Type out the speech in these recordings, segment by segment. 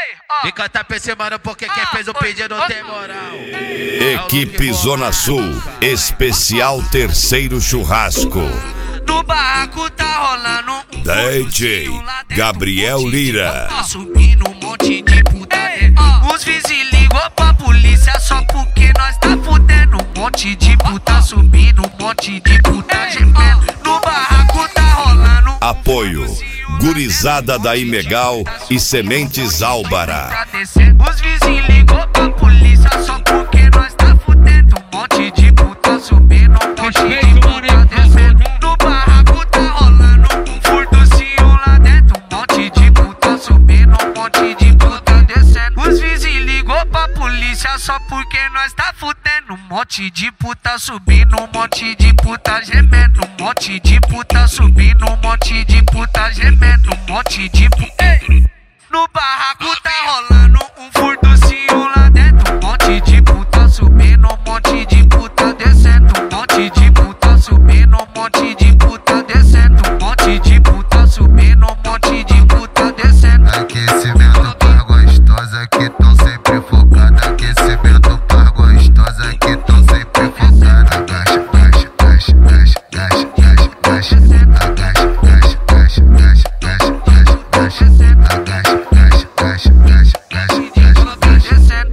E canta pra esse mano porque quem fez o pedido não tem moral. Equipe Zona Sul, especial terceiro churrasco. No barraco tá rolando um DJ Gabriel Lira. Tá subindo um monte de putaria. Os vizinhos ligou pra polícia só porque nós tá fudendo. Um monte de puta subindo, um monte de puta gemendo. No barraco tá rolando. Apoio Gurizada da Imegal e Sementes Álvara. Os vizinhos ligou pra polícia só porque nós tá fudendo. Um monte de puta subindo, um monte de puta descendo. No barraco tá rolando um furtozinho lá dentro. Um monte de puta subindo, um monte de puta descendo. Os vizinhos ligou pra polícia só porque nós tá fudendo. Um monte de puta subindo, um monte de puta gemendo. Um monte de puta subindo, um monte de puta gemendo. Um monte de puta. No barraco tá rolando um furtozinho lá dentro. Um monte de puta subindo, um monte de puta descendo. Um monte de puta subindo, um monte de puta descendo. Um monte de puta subindo, um monte de puta descendo. Aquecimento pra gostosa que tão sempre focada. Aquecimento pra gostosa que tão sempre focada. Agacha, agacha, agacha, agacha, agacha, agacha, agacha, agacha, agacha, agacha, agacha, agacha, agacha, agacha, agacha, agacha, agacha.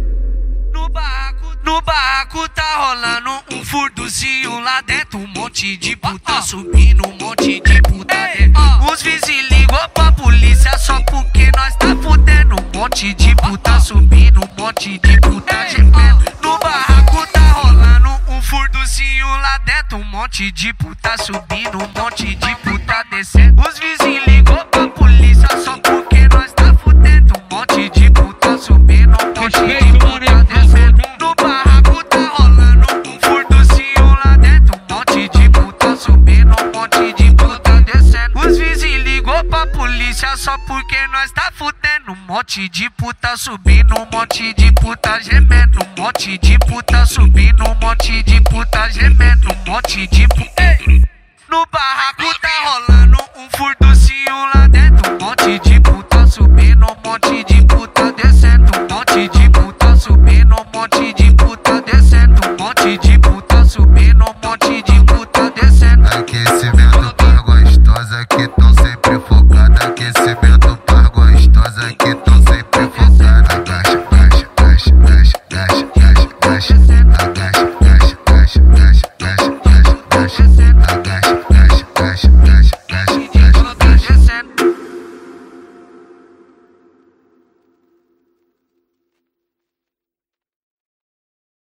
No barraco tá rolando um furtozinho lá dentro. Um monte de puta subindo, um monte de puta dentro. Os vizinhos ligou pra polícia só porque nós tá fudendo. Um monte de puta subindo, um monte de puta gemendo. No barraco tá rolando um furtozinho lá dentro. Um monte de puta subindo, um monte de puta descendo. Os vizinhos ligou pra polícia só porque nós tá fudendo. Um monte de puta subindo, um monte de puta descendo. No barraco tá rolando um furtozinho lá dentro. Um monte de puta subindo, um monte de puta descendo. Os vizinhos ligou pra polícia só porque nós tá fudendo. Um monte de puta subindo, um monte de puta gemendo. Um monte de puta subindo, um monte de puta gemendo. Um monte de puta. No barraco tá rolando um furtozinho lá dentro. Um monte de puta subindo, um monte de puta descendo. Um monte de puta subindo, um monte de puta descendo. Um monte de puta subindo, um monte de puta descendo. Aquecimento pra gostosa que tão sempre focada. Aquecimento pra gostosa que